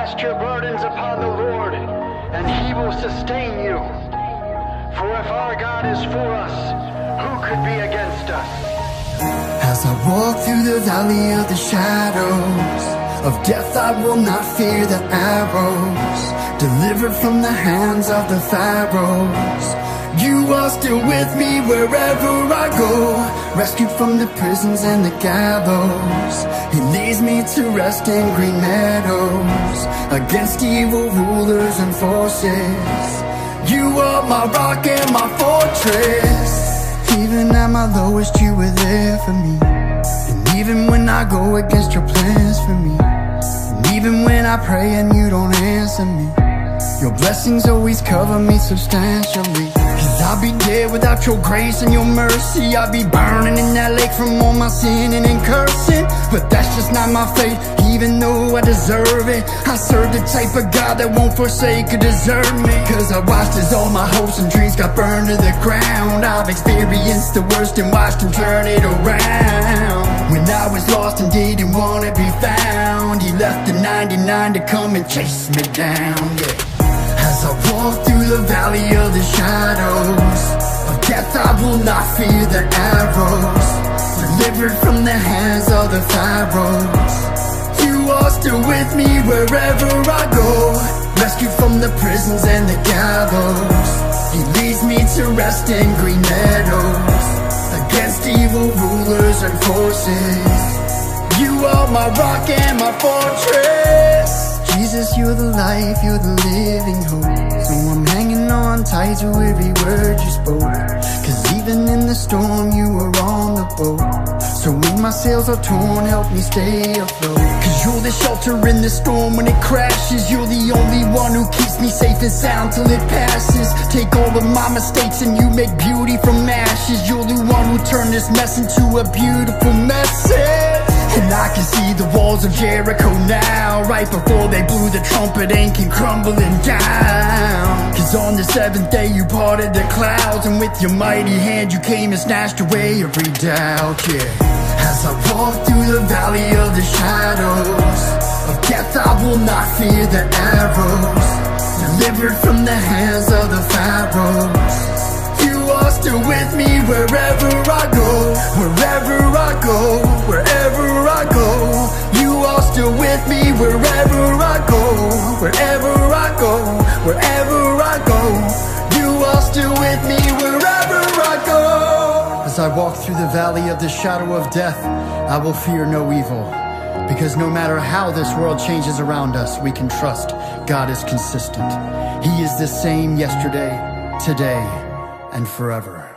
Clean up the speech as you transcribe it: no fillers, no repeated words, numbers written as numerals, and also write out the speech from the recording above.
Cast your burdens upon the Lord, and He will sustain you. For if our God is for us, who could be against us? As I walk through the valley of the shadows of death, I will not fear the arrows delivered from the hands of the pharaohs. You are still with me wherever I go, rescued from the prisons and the gallows. He leads me to rest in green meadows, against evil rulers and forces. You are my rock and my fortress. Even at my lowest, you were there for me. And even when I go against your plans for me, and even when I pray and you don't answer me, your blessings always cover me substantially. Cause I'll be dead without your grace and your mercy. I'll be burning in that lake from all my sinning and cursing. But that's just not my fate, even though I deserve it. I serve the type of God that won't forsake or desert me. Cause I watched as all my hopes and dreams got burned to the ground. I've experienced the worst and watched him turn it around. When I was lost and didn't want to be found, he left the 99 to come and chase me down, yeah. As I walk through the valley of the shadows of death, I will not fear the arrows delivered from the hands of the pharaohs. You are still with me wherever I go, rescued from the prisons and the gallows. He leads me to rest in green meadows, against evil rulers and forces. You are my rock and my fortress. Jesus, you're the life, you're the living hope. So I'm hanging on tight to every word you spoke. Cause even in the storm, you were on the boat. So when my sails are torn, help me stay afloat. Cause you're the shelter in the storm when it crashes. You're the only one who keeps me safe and sound till it passes. Take all of my mistakes and you make beauty from ashes. You're the one who turned this mess into a beautiful message. And I can see the walls of Jericho now, right before they blew the trumpet and came crumbling down. Cause on the seventh day you parted the clouds, and with your mighty hand you came and snatched away every doubt, yeah. As I walk through the valley of the shadows of death, I will not fear the arrows delivered from the hands of the pharaohs. You are still with me wherever I go, wherever I go, wherever I go. You are still with me wherever I go, wherever I go, wherever I go. You are still with me wherever I go. As I walk through the valley of the shadow of death, I will fear no evil. Because no matter how this world changes around us, we can trust God is consistent. He is the same yesterday, today, and forever.